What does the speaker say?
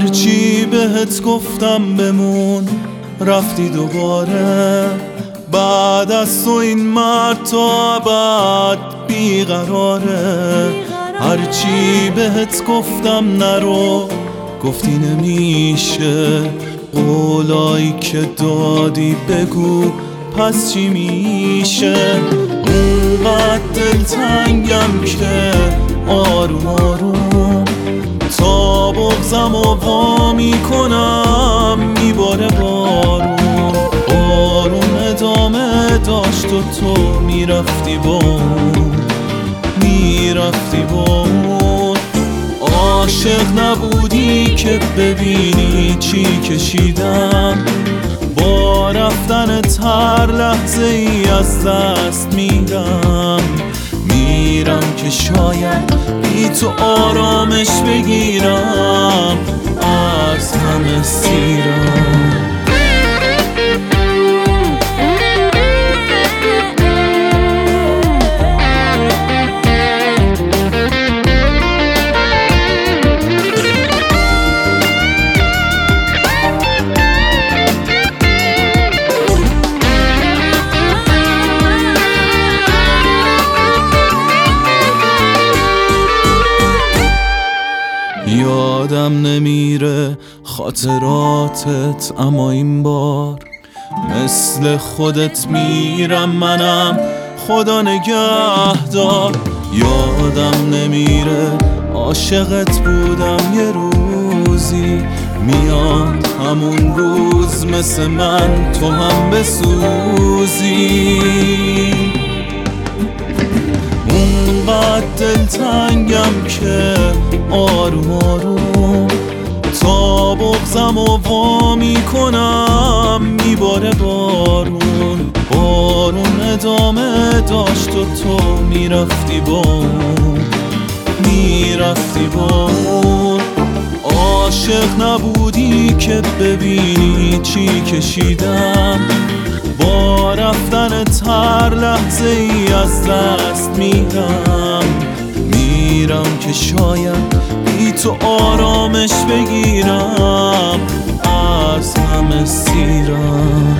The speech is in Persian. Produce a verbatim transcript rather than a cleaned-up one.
هرچی بهت گفتم بمون رفتی دوباره، بعد از تو این مرد تا ابد بیقراره. هرچی بهت گفتم نرو گفتی نمیشه، قولایی که دادی بگو پس چی میشه؟ اونقدر دلتنگم که آروم آروم تا بغزم و وا میکنم میباره بارون. بارون ادامه داشت و تو میرفتی با اون، میرفتی با اون. عاشق نبودی که ببینی چی کشیدم، با رفتنت هر لحظه ای از دست میرم. میرم که شاید بی تو آرامش بگیرم از همه سیرم. یادم نمیره خاطراتت، اما این بار مثل خودت میرم منم، خدا نگهدار. یادم نمیره عاشقت بودم یه روزی، میاد همون روز مثل من تو هم بسوزی. اونقدر دلتنگم که آروم آروم تا بغزم و وا میکنم میباره بارون. بارون ادامه داشت و تو میرفتی با اون، میرفتی با اون. عاشق نبودی که ببینی چی کشیدم، با رفتنت هر لحظه ای از دست میرم. میرم که شاید بی تو آرامش بگیرم از همه سیرم.